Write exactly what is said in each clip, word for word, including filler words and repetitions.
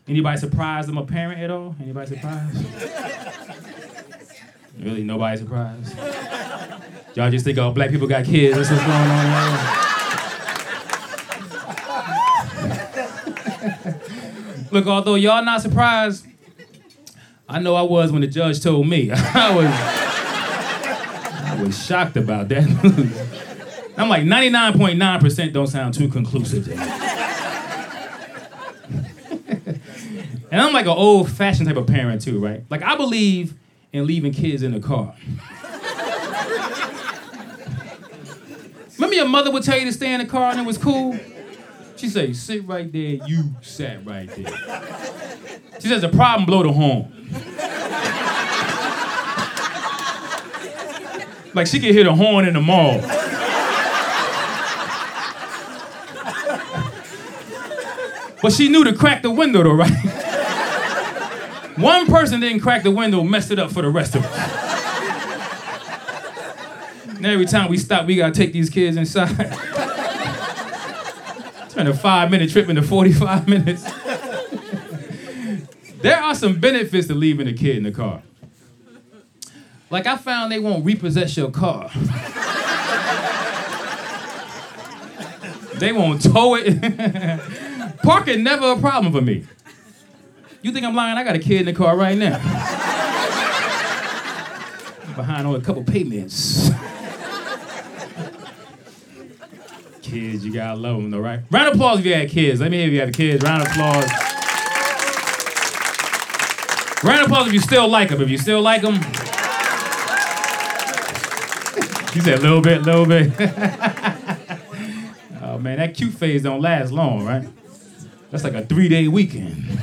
Anybody surprised I'm a parent at all? Anybody surprised? Really, nobody surprised? Y'all just think all black people got kids. That's what's going on here. Look, although y'all not surprised, I know I was when the judge told me. I was, I was shocked about that. I'm like, ninety-nine point nine percent don't sound too conclusive to me. And I'm like an old-fashioned type of parent too, right? Like, I believe in leaving kids in the car. Remember your mother would tell you to stay in the car and it was cool? She say, sit right there, you sat right there. She says, the problem, blow the horn. Like she could hear the horn in the mall. But she knew to crack the window though, right? One person didn't crack the window, messed it up for the rest of us. And every time we stop, we gotta take these kids inside. Turn a five-minute trip into forty-five minutes. There are some benefits to leaving a kid in the car. Like I found they won't repossess your car. They won't tow it. Parking never a problem for me. You think I'm lying? I got a kid in the car right now. Behind on a couple payments. Kids, you gotta love them though, right? Round of applause if you had kids. Let me hear if you have kids. Round of applause. Round of applause if you still like them. If you still like them. You said a little bit, little bit. Oh man, that cute phase don't last long, right? That's like a three-day weekend.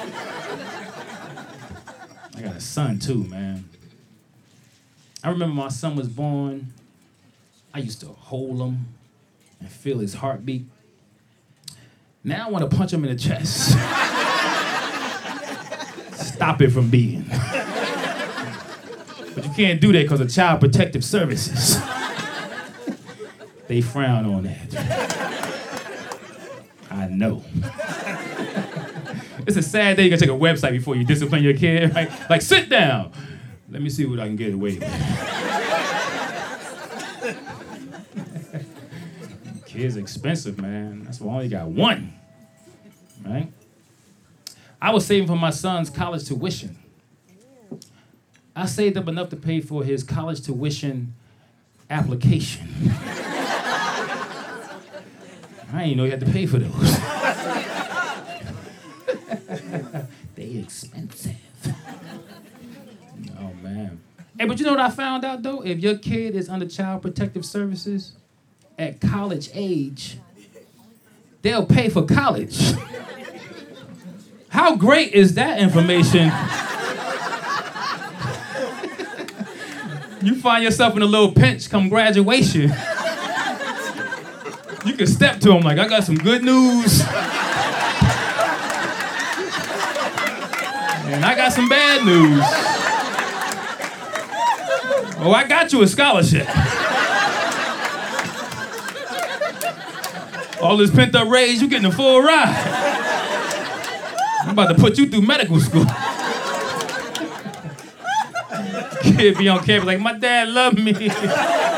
I got a son too, man. I remember my son was born. I used to hold him and feel his heartbeat. Now I want to punch him in the chest. Stop it from beating. But you can't do that because of Child Protective Services. They frown on that. I know. It's a sad day you gotta take a website before you discipline your kid, right? Like, sit down. Let me see what I can get away with. Kids expensive, man. That's why I only got one, right? I was saving for my son's college tuition. I saved up enough to pay for his college tuition application. I didn't know you had to pay for those. They expensive. Oh, man. Hey, but you know what I found out, though? If your kid is under Child Protective Services at college age, they'll pay for college. How great is that information? You find yourself in a little pinch come graduation. You can step to them like, I got some good news. And I got some bad news. Oh, I got you a scholarship. All this pent up rage, you getting a full ride. I'm about to put you through medical school. Kid be on campus like, my dad loved me.